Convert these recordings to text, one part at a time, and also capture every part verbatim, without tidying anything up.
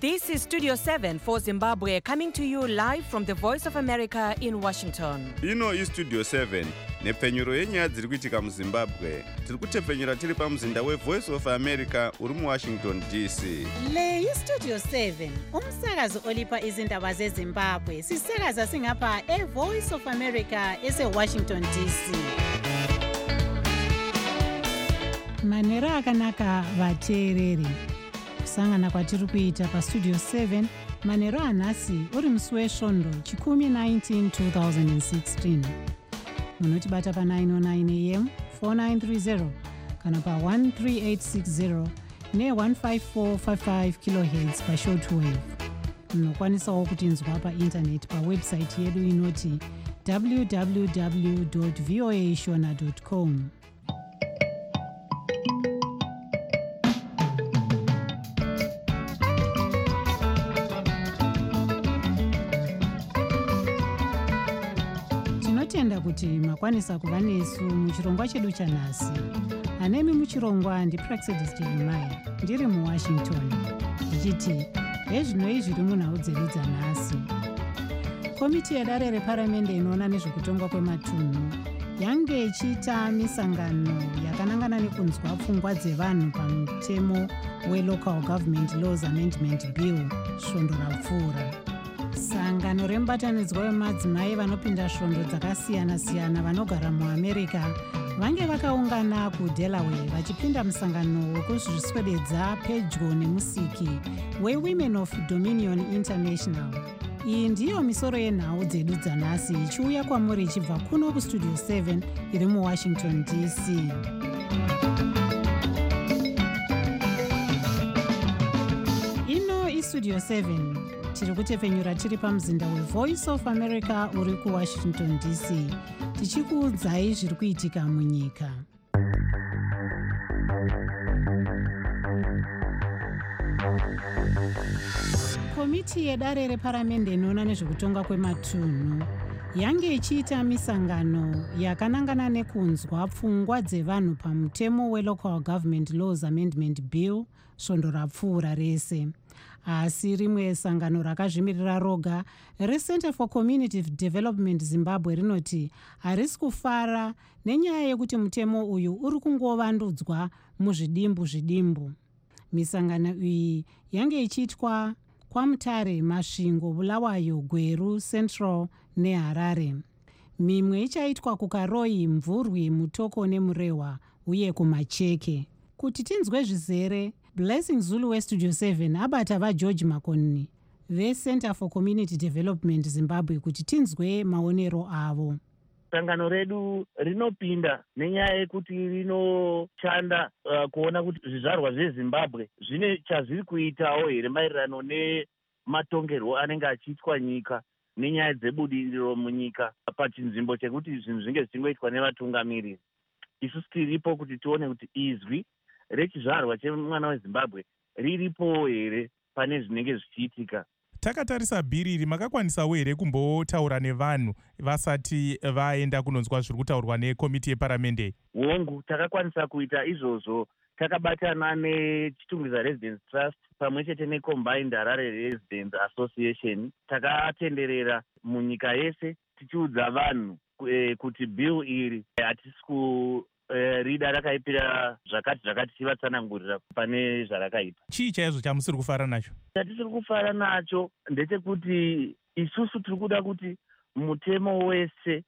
This is Studio seven for Zimbabwe, coming to you live from the Voice of America in Washington. Ino is Studio seven. Nepfenyuro yenyaya dziri kuitika muZimbabwe. Tiri kutepfenyura tiri pamuzinda weVoice of America uri muWashington D C. Le iStudio seven, umsakazo olipa izindaba zeZimbabwe. Sisakaza singapha eVoice of America eseWashington D C. Manera akanaka vateereri. Kusangana kwatiri kuita paStudio seven manero anhasi uri musi wesvondo chikumi nineteen twenty sixteen. Munotibata pa nine oh nine a m four nine three zero kana pa one three eight six zero ne one five four five five kilohertz pa shortwave. Munokwanisawo kutinzwa pa internet pa website yedu inoti w w w dot voa shona dot com. Tinotenda kuti makwanisa kuva nesu muchirongwa chedu chanhasi. Anemi muchirongwa ndiPraxedis Jeremiah, ndiri muWashington, ndichiti hezvinoi zviri munhau dzedu dzanhasi. Komiti yedare reparamende inoona nezvekutongwa kwematunhu yange ichiita misangano yakanangana nekunzwa pfungwa dzevanhu pamutemo weLocal Government Laws Amendment Bill svondo rapfuura. Sangano remubatanidzwa wemadzimai vanopinda svondo dzakasiyana-siyana vanogara muAmerica vange vakaungana kuDelaware vachipinda musangano wekuzviswededza pedyo nemusiki weWomen of Dominion International. Iyi ndiyo misoro yenhau dzedu dzanhasi ichiuya kwamuri ichibva kuno kuStudio seven iri muWashington D C. Ino iStudio seven. Tiri kutepfenyura tiri pamuzinda weVoice of America uri kuWashington D C, tichikuudzai zviri kuitika munyika. Komiti yedare reparamende inoona nezvekutonga kwematunhu yange ichiita misangano yakanangana nekunzwa pfungwa dzevanhu pamutemo weLocal Government Laws Amendment Bill svondo rapfuura rese. Asi rimwe sangano rakazvimirira roga reCenter for Community Development Zimbabwe rinoti harisi kufara nenyaya yekuti mutemo uyu uri kungovandudzwa muzvidimbu zvidimbu. Misangano iyi yange ichiitwa kwaMutare, Masvingo, Bulawayo, Gweru, Central neHarare. Mimwe ichaitwa kuKaroi, Mvurwi, Mutoko neMurehwa uye kuMacheke. Kuti tinzwe zvizere, Blessing Zulu weStudio seven abata vaGeorge Makoni veCenter for Community Development Zimbabwe kuti tinzwe maonero avo. Sangano redu rinopinda nenyaya yekuti rinoshanda uh, kuona kuti zvizvarwa zveZimbabwe zvine chazviri kuitawo here maererano nematongerwo anenge achiitwa nyika nenyaya dzebudiriro munyika pachinzvimbo chekuti zvinhu zvinge zvichingoitwa nevatungamiriri. Isu tiripo kuti tione kuti izwi rechizvarwa chemwana weZimbabwe riripo here pane zvinenge zvichiitika. Takatarisa bhiri iri, makakwanisawo here kumbotaura nevanhu vasati vaenda kunonzwa zviri kutaurwa nekomiti yeparamende? Hongu, takakwanisa kuita izvozvo. Takabatana neChitungwiza Residence Trust pamwe chete neCombined Harare Residence Association. Takatenderera munyika yese tichiudza vanhu eh, kuti bill iri hatisi ku Uh, rida rakaipira zvakati zvakati chivatsanangurira pane zvarakaita. Chii chaizvo chamusiri kufara nacho? Chatisiri kufara nacho ndechekuti isusu tiri kuda kuti mutemo wese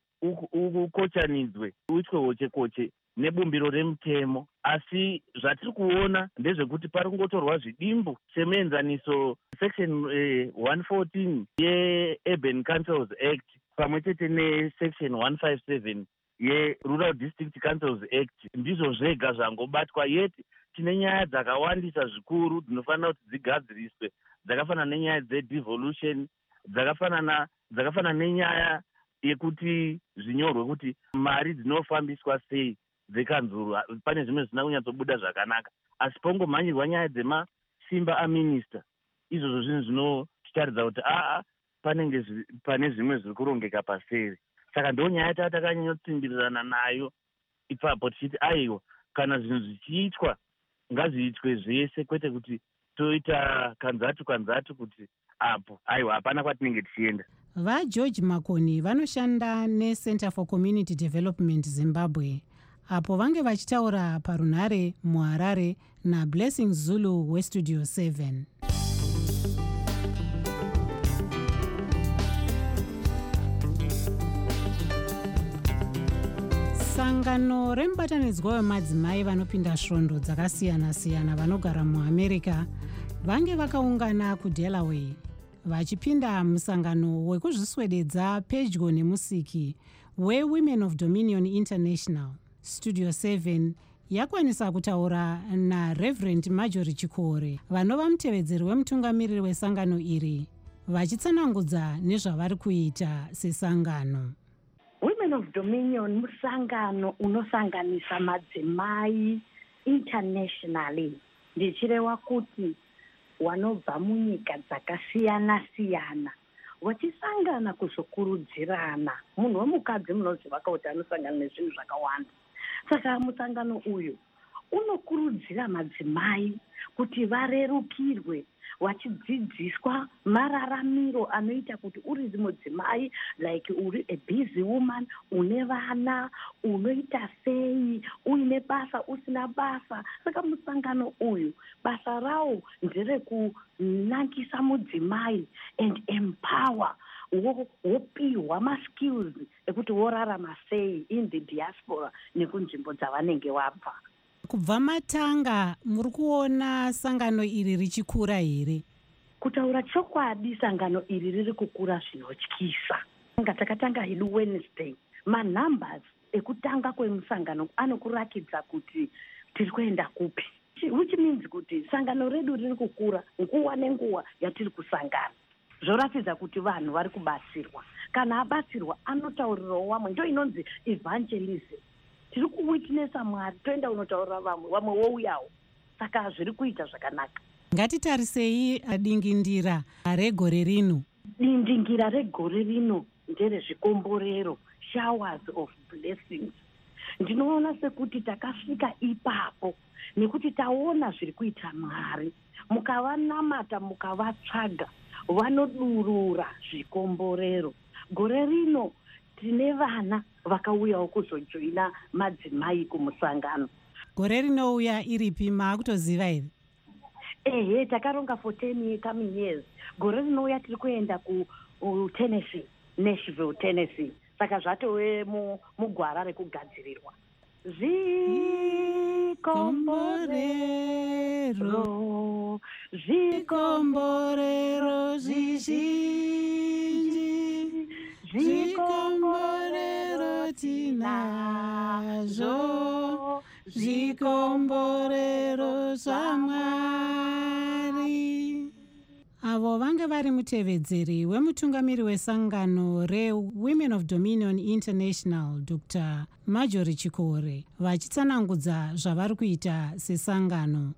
ukochanidzwe uitwe hoche koche nebumbiro remutemo, asi zvatiri kuona ndezvekuti pari kungotorwa zvidimbu semuenzaniso section eh, one fourteen yeUrban Councils Act pamwe chete nesection one fifty-seven yeRural District Councils Act ndizvo zvega zvangobatwa, yeti tine nyaya dzakawandisa zvikuru dzinofanira kuti dzigadziriswe, dzakafanana nenyaya dzedevolution, dzakafanana dzakafanana nenyaya yekuti zvinyorwe kuti mari dzinofambiswa sei dzekanzuru. Pane zvimwe zvisina kunyatsobuda zvakanaka, asi pongomhanyirwa nyaya dzemasimba aminista, izvozvo zvinhu zvinotaridza kuti aa panenge pane zvimwe zviri kurongeka paseri. Saka ndo nyaya tatakanyotsimbirirana nayo ipapo tichiti aiwa kana zvinhu zvichiitwa ngazviitwe zvese, kwete kuti toita kanzatu kanzatu kuti apo aiwa hapana kwatinenge tichienda. VaGeorge Makoni vanoshanda neCenter for Community Development Zimbabwe, apo vange vachitaura parunhare muHarare naBlessing Zulu weStudio seven. Sangano remubatanidzwa wemadzimai vanopinda svondo dzakasiyana-siyana vanogara muAmerica vange vakaungana kuDelaware vachipinda musangano wekuzviswededza pedyo nemusiki weWomen of Dominion International. Studio seven yakwanisa kutaura naReverend Marjorie Chikore, vanova mutevedzeri wemutungamiriri wesangano iri, vachitsanangudza nezvavari kuita sesangano. Women of Dominion musangano unosanganisa madzimai internationally. Ndichireva kuti vanobva munyika dzakasiyana-siyana vachisangana kuzokurudzirana. Munhu wemukadzi munoziva kuti anosangana nezvinhu zvakawanda. Saka musangano uyu unokurudzira madzimai kuti varerukirwe vachidzidziswa mararamiro anoita kuti uri mudzimai, like uri a busy woman, une vana, unoita sei, uine basa, usina basa. Saka musangano uyu basa rawo nderekunakisa mudzimai and empower wopiwa maskills ekuti worarama sei in the diaspora nekunzvimbo dzavanenge vabva. Kubva matanga muri kuona sangano iri richikura here? Kutaura chokwadi sangano iri riri kukura zvinotyisa. Nga takatanga hedu Wednesday, manumbers ekutanga kwemusangano anokurakidza kuti tiri kuenda kupi, which means kuti sangano redu riri kukura nguwa nenguwa yatiri kusangana. Zvoratidza kuti vanhu vari kubatsirwa. Kana abatsirwa anotaurirawo vamwe, ndo inonzi evangelism. Tiri kuwitnessa Mwari, toenda unotaurira vamwe, vamwe wouyawo. Saka zviri kuita zvakanaka. Ngatitarisei dingindira regore rino. Dingindira regore rino nderezvikomborero, showers of blessings. Ndinoona sekuti takasvika ipapo nekuti taona zviri kuita Mwari. Mukavanamata, mukavatsvaga, vanodurura zvikomborero. Gore rino tine vana vakauyawo kuzojoina madzimai kumusangano. Gore rinouya iripi, maakutoziva here? Ehe, takaronga for ten coming years. Gore rinouya tiri kuenda ku Tennessee, Nashville, Tennessee. Saka zvatove mugwara rekugadzirirwa. Zvikomborero, zvikomborero zvizhinji, zvikomborero tinazvo, zvikomborero zvaMwari. Avo vange vari mutevedzeri wemutungamiri wesangano reWomen of Dominion International, Doctor Marjorie Chikore, vachitsanangudza zvavari kuita sesangano.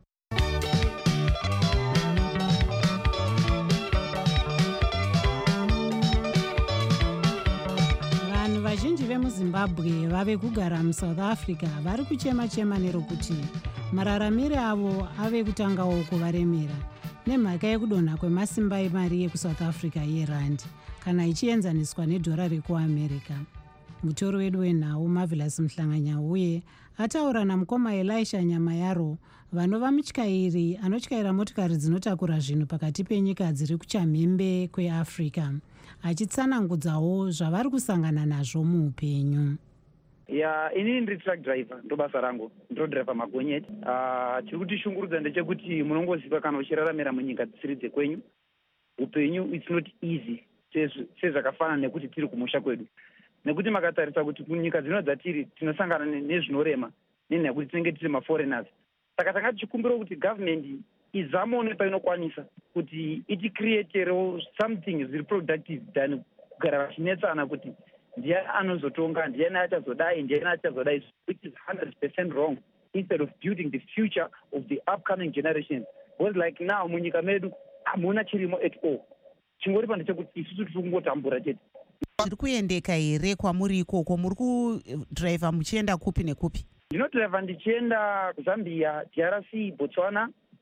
Vanhu vazhinji vemuZimbabwe vave kugara muSouth Africa vari kuchema-chema nerokuti mararamiro avo ave kutangawo kuvaremera nemhaka yekudonha kwemasimba emari yekuSouth Africa yerandi kana ichienzaniswa nedhora rekuAmerica. Mutori wedu wenhau Marvelous Mhlanganyauye ataura namukoma Elisha Nyamayaro, vanova mutyairi anotyaira motikari dzinotakura zvinhu pakati penyika dziri kuchamhembe kweAfrica, achitsanangudzawo zvavari kusangana nazvo muupenyu. Ya, ini ndiri truck driver, ndo basa rangu, ndo driver magonyeti. Uh, chiri kutishungurudza ndechekuti munongoziva kana uchiraramira munyika dzisiri dzekwenyu, upenyu it's not easy sezvakafanana nekuti tiri kumusha kwedu. Nekuti makatarisa kuti kunyika dzino dzatiri tinosangana nezvinorema nenyaya yekuti tinenge tiri maforeigners. Saka tanga tichikumbira kuti government izamewo nepainokwanisa kuti iticreaterewo something zviri productive than kugara vachinetsana kuti ndiani anozotonga, ndiani achazodai, ndiani achazodai, which is one hundred percent wrong, instead of building the future of the upcoming generations. Because like now munyika medu hamuna chirimo at all. Chingori pande chekuti isusu tiri kungotambura chete. Zviri kuendeka here kwamuri ikoko? Muri kudriver muchienda kupi nekupi? Ndinodriver ndichienda kuZambia, D R C, Botswana,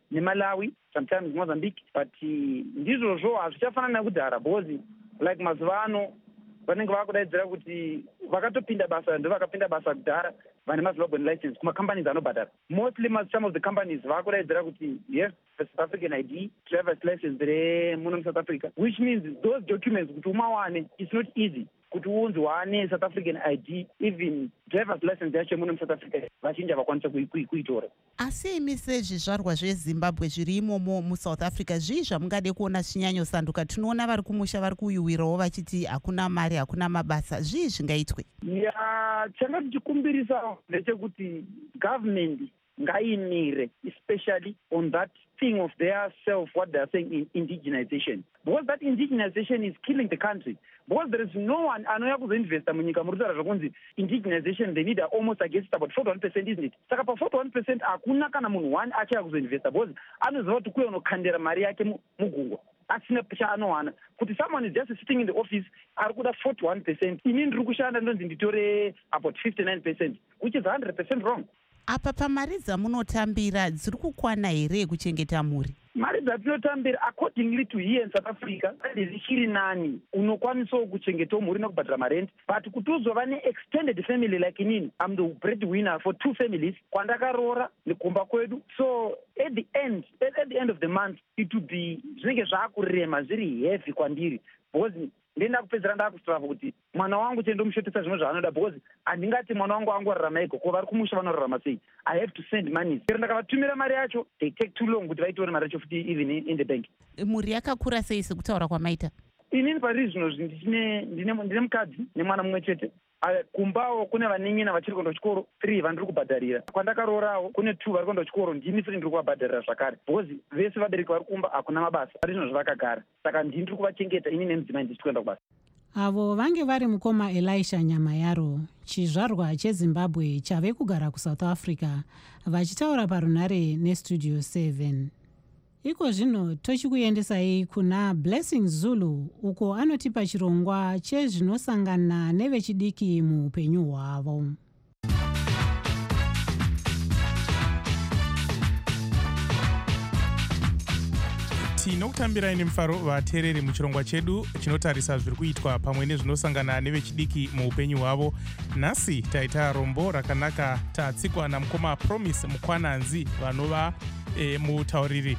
nemalawi, sometimes mozambique, but ndizvozvo hazvichafanana nekudhara bhozi like mazuva ano vanenge vakudaidzira kuti vakatopinda basa ndo vakapinda basa kudhara vane mazimbabwean license kumacompanies anobhadhara. Mostly some of the companies vakudaidzira kuti yes, the South African I D, driver's license remuno South Africa, which means those documents kuti umawane it's not easy kuti unzi wane South African I D, even driver's license yacho muno South Africa vachinja vakwanisa kuitora. Asi imi sezvizvarwa zvezimbabwe zviri imomo muSouth Africa zvii zvamungade kuona zvinyanyosanduka? Tinoona vari kumusha vari kuyuwirawo vachiti hakuna mari, hakuna mabasa. Zvii zvingaitwe? Ya changa tichikumbirisa ndechekuti government ngaimire, especially on that thing of their self, what they are saying in indigenization, because that indigenization is killing the country, because there is no one anoya kuzoinvesta munyika muri kutaura zvokunzi indigenization they need almost I guess about forty-one percent, isn't it? Saka pa forty-one percent hakuna kana munhu one achaya kuzoinvesta, because anoziva kuti kuye unokandira mari yake mugungwa asina chaanowana, kuti someone is just sitting in the office ari kuda forty-one percent, ini ndiri kushanda ndonzi nditore about fifty-nine percent, which is one hundred percent wrong. Apa pamari dzamunotambira dziri kukwana here kuchengeta mhuri? Mari dzatinotambira accordingly to here in South Africa zvichiri nani unokwanisawo kuchengeta mhuri nekubhadhara marent, but kuti uzova ne-extended family like inini, I'm the breadwinner for two families kwandakaroora nekumba kwedu, so at the end at, at the end of the month it would be zvinenge zvaakurema zviri heavy kwandiri, because ndenda kupedzera ndakustrava kuti mwana wangu chendo mushotesa zvimwe zvaanoda, because handingati mwana wangu angorarama ego, ko vari kumusha vanorarama sei, I have to send money. Chero ndakavatumira mari yacho they take too long kuti vaitore mari yacho futi even in the bank. Mhuri yakakura sei sekutaura kwamaita? Inini pari zvino ndine ndine mukadzi nemwana mumwe chete. Kumbawo kune vanen'ina vachiri kuenda kuchikoro three vandiri kubhadharira, kwandakaroorawo kune two vari kuenda kuchikoro, ndini futi ndiri kuvabhadharira zvakare, because vese vabereki vari kumba hakuna mabasa, pari zvino zvavakagara, saka ndini ndiri kuvachengeta ini nemudzimai ndisi kuenda kubasa. Avo vange vari mukoma Elisha Nyamayaro, chizvarwa cheZimbabwe chave kugara kuSouth Africa, vachitaura parunare neStudio seven. Iko zvino tochikuendesai kuna Blessing Zulu, uko anotipa chirongwa chezvinosangana nevechidiki muupenyu hwavo. Tinokutambirai nemufaro vateereri muchirongwa chedu chinotarisa zviri kuitwa pamwe nezvinosangana nevechidiki muupenyu hwavo. Nhasi taita rombo rakanaka tatsikwa namukoma Promise Mukwananzi, vanova e, mutauriri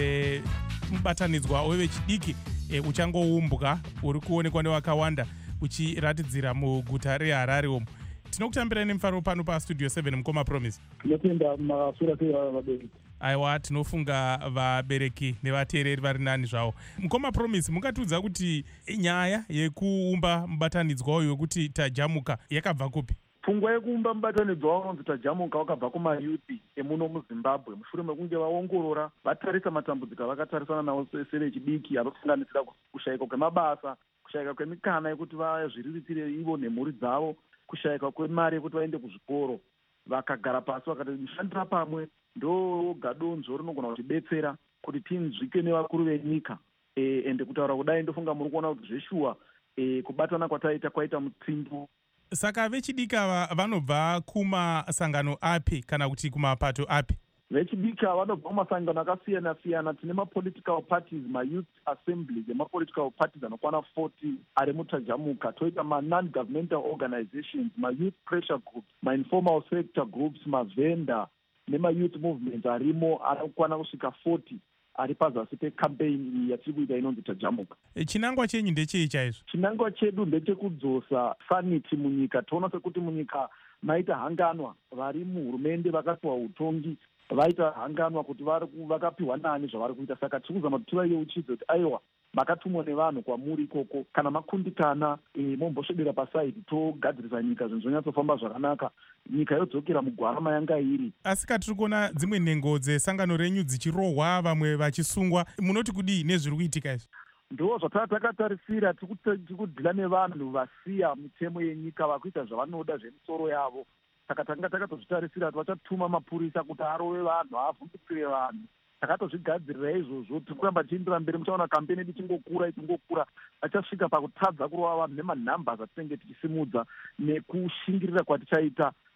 wemubatanidzwa wevechidiki e, uchangoumbwa uri kuonekwa nevakawanda uchiratidzira muguta reHarare omo. Tinokutambirai nemufaro pano paStudio seven, mukoma Promise. Tinotenda masuratira vabereki. Aiwa, tinofunga vabereki nevateereri vari nani zvavo. Mukoma Promise, mungatiudza kuti nyaya yekuumba mubatanidzwa uyu wekuti tajamuka yakabva kupi? Pfungwa yekuumba mubatanidzwa unonzi tajamuka wakabva kumayuthi emuno muZimbabwe, mushure mekunge vaongorora vatarisa matambudziko avakatarisana nawo sevechidiki, anosanganisira kushayika kwemabasa, kushayika kwemikana yekuti vazviriritire ivo nemhuri dzavo, kushayika kwemari yekuti vaende kuzvikoro. Vakagara pasi vakati mushandira pamwe ndo gadonzo rinogona kutibetsera kuti tinzvike nevakuru venyika, e, ende kutaura kudai ndofunga muri kuona kuti zveshuwa e, kubatana kwataita kwaita mutsimbo. Saka vechidiki ava vanobva kumasangano api kana kuti kumapato api? Vechidiki vanobva kumasangano akasiyana siyana. Tine mapolitical parties, mayouth assemblies emapolitical parties anokwana forty ari mutajamuka. Toita ma-non-governmental organizations, ma-youth pressure groups, ma-informal sector groups, mavenda nema-youth movements arimo anokwana kusvika forty ari pazasi pecampaign yatiri kuita inonzi tajamuka. Chinangwa chenyu ndechei chaizvo? Chinangwa chedu ndechekudzosa sanity munyika. Toona sekuti munyika maita hanganwa, vari muhurumende vakapiwa utongi vaita hanganwa kuti vakapiwa nani zvavari kuita, saka tiri kuzama kuti tivayeuchidze kuti aiwa makatumwa nevanhu kwamuri ikoko, kana makundikana e, mombosvedera pasaidi togadzirisa nyika zvinhu zvonyatsofamba zvakanaka, nyika yodzokera mugwara yanga iri. Asi katiri kuona dzimwe nhengo dzesangano renyu dzichirohwa, vamwe vachisungwa, munoti kudii nezviri kuitika izvi? Ndo zvatava takatarisira, tiri kudhila nevanhu vasiya mitemo yenyika, vakuita zvavanoda zvemisoro yavo. Saka tanga takatozvitarisira kuti vachatuma mapurisa kuti arove vanhu, avhundutsire vanhu. Takatozvigadzirira izvozvo, tiri kuramba tichiendera mberi, muchaona kampeni yedu ichingokura ichingokura, vachasvika pakutadza kurova vanhu nemanhamba atinenge tichisimudza nekushingirira kwatichaita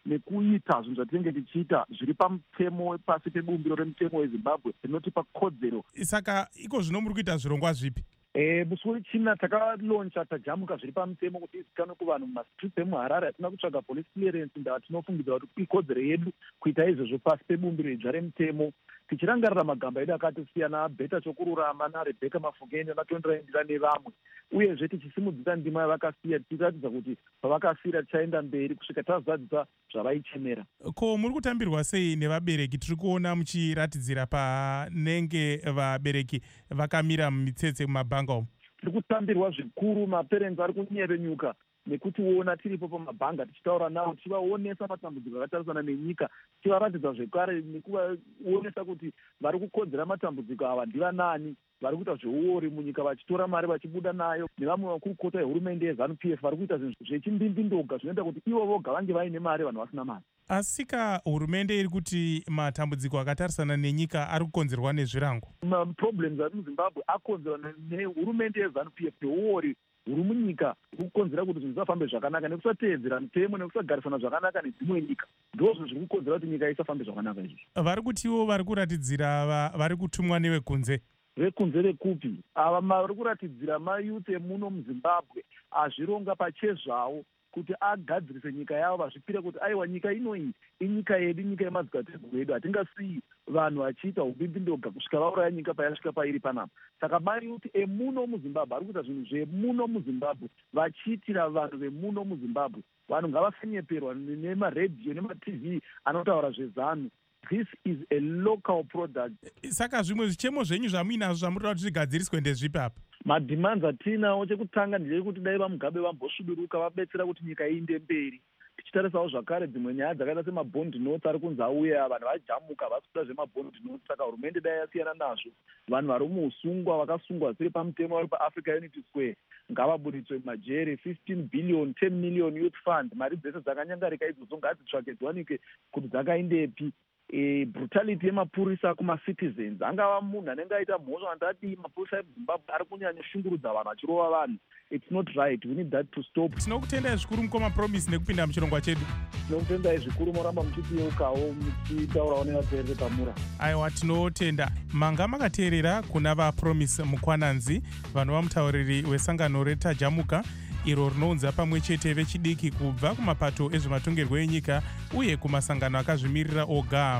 nekuita zvinhu zvatinenge tichiita zviri pamutemo pasi pebumbiro remutemo wezimbabwe rinotipa kodzero. Saka iko zvino muri kuita zvirongwa zvipi? E, musi wechina takaloncha tajamuka zviri pamutemo kuti izikanwe kuvanhu mumastreets emuharare. Hatina kutsvaga police clearance ndaa tinofungidza kuti ikodzero yedu kuita izvozvo pasi pebumbiro idzva remutemo, tichirangarira magamba edu akatisiyana Beta Chokururama naRebecca Mafugeni vakatondoraindira nevamwe, uyezve tichisimudzira ndima yavakasiya tichiratidza kuti pavakafira tichaenda mberi kusvika tazadzisa zvavaichemera. Ko muri kutambirwa sei nevabereki? Tiri kuona muchiratidzira panenge vabereki vakamira mumitsetse mumabhanga umu. Tiri kutambirwa zvikuru, maperenzi ari kunyevenyuka nekutiona tiripo pamabhanga tichitaura navo, tichivaonesa matambudziko akatarisana nenyika, tichivaratidza zvekare nekuvaonesa kuti vari kukodzera matambudziko ava ndivanani, vari kuita zveuori munyika vachitora mari vachibuda nayo, nevamwe vakurukota vehurumende yeZANU P F vari kuita zvinhu zvechimbimbindoga zvinoita kuti ivo voga vange vaine mari vanhu vasina mari. Asika hurumende iri kuti matambudziko akatarisana nenyika ari kukonzerwa nezvirango. Maproblems ari muZimbabwe akonzerwa nehurumende yeZANU P F neuori huri munyika kukonzera kuti zvinhu zvisafambe zvakanaka nekusateedzera mutemo nekusagarisana zvakanaka nedzimwe nyika. Ndozvo zviri kukonzera kuti nyika isafambe zvakanaka izvi. Vari kutiwo vari kuratidzira vari kutumwa nevekunze. Vekunze vekupi? Ava vari kuratidzira mayuth emuno muZimbabwe azvironga pachezvawo kuti agadzirise nyika yavo, vazvipire kuti aiwa nyika inoyi inyika yedu, nyika yemadzitateguru edu, hatingasiyi vanhu vachiita ubimbindoga kusvika vauraya nyika payasvika pairi panapa. Saka mayuth emuno muZimbabwe ari kuita zvinhu zvemuno muZimbabwe vachiitira vanhu vemuno muZimbabwe. Vanhu ngavafenyeperwa nemaredhiyo nematv anotaura zvezanu. This is a local product. Saka zvimwe zvichemo zvenyu zvamuinazvo zvamurida kuti zvigadziriswe ndezvipi apa? Madhimanzi atinawo chekutanga ndechekuti dai vaMugabe vambosviduruka vabetsera kuti nyika iinde mberi. Tichitarisawo zvakare dzimwe nyaya dzakaita semabond notes ari kunzi auya, vanhu vajamuka vasi kuda zvemabond notes, saka hurumende dai yasiyana nazvo. Vanhu vari muusungwa vakasungwa zviri pamutemo vari paAfrica Unity Square ngavaburitswe majeri. fifteen billion, ten million youth fund, mari dzese dzakanyangarika idzodzo ngadzitsvake dziwanike kuti dzakaindepi. E, brutality yemapurisa kumacitizens, angava munhu anenge aita mhosva andati mapurisa eZimbabwe ari kunyanya shungurudza vanhu achirova vanhu. It's not right. We need that to stop. Tinokutendai zvikuru mukoma Promise nekupinda muchirongwa chedu. Tinokutendai zvikuru moramba muchitiyeukawo muchitaurawo nevateereri pamura. Aiwa, tinotenda. Manga makateerera kuna vaPromise Mukwananzi, vanhu vamutauriri wesangano retajamuka iro rinounza pamwe chete vechidiki kubva kumapato ezvematongerwo enyika uye kumasangano akazvimirira oga.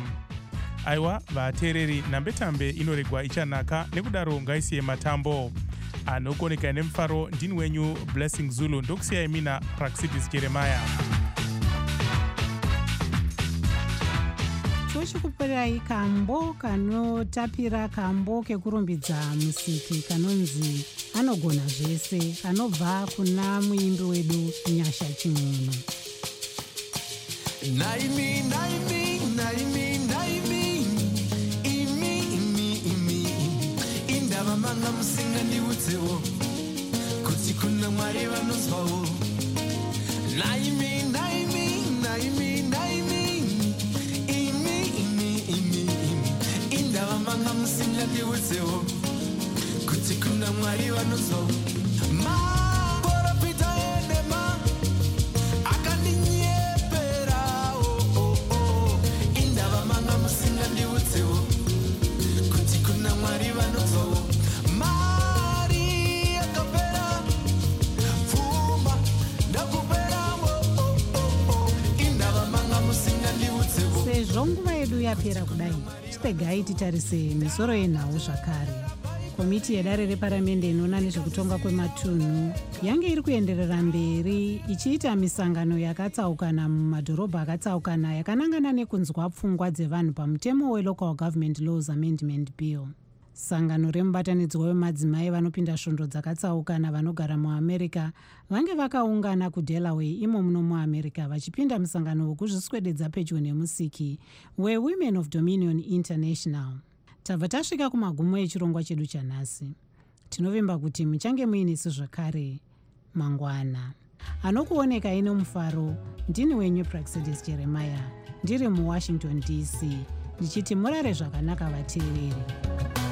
Aiwa, vateereri, nambetambe inoregwa ichanaka, nekudaro ngaisiye matambo. Anokoneka nemufaro ndini wenyu Blessing Zulu, ndokusiyai mina Praxidis Jeremiah. tochikupirai kambo kanotapira, kambo kekurumbidza musiki kanonzi anogona zvese, kanobva kuna muimbi wedu Nyasha Ching'ono. Naimi, naimi, naimi, naimi, imi, imi, imi, indava manga musinga ndiudzewo kuti kuna Mwari vanozwawo. Naimi, naimi, naimi, naimi, imi, imi, imi, indava manga musinga ndiudzewo kuti kuna Mwari vanozwawo. Ma porofita enema akaninyepera, oh oh oh, indava manga musinga ndiudzewo kuti kuna Mwari vanozwawo. Mari yakapera, pfuma ndakupera, oh oh oh, indava manga musinga ndiudzewo. Sezvo nguva yedu yapera kudai, chipegai titarise misoro yenhau zvakare. Komiti yedare reparamende inoona nezvekutonga kwematunhu yange iri kuenderera mberi ichiita misangano yakatsaukana mumadhorobha akatsaukana yakanangana nekunzwa pfungwa dzevanhu pamutemo weLocal Government Laws Amendment Bill. Sangano remubatanidzwa wemadzimai vanopinda svondo dzakatsaukana vanogara muAmerica vange vakaungana kuDelaware imo muno muAmerica vachipinda musangano wekuzviswededza pedyo nemusiki weWomen of Dominion International. Tabva tasvika kumagumo echirongwa chedu chanhasi. Tinovimba kuti muchange muinesu zvakare mangwana. Anokuoneka ine mufaro ndini wenyu Praxidis Jeremiah, ndiri muWashington D C, ndichiti murare zvakanaka vateereri.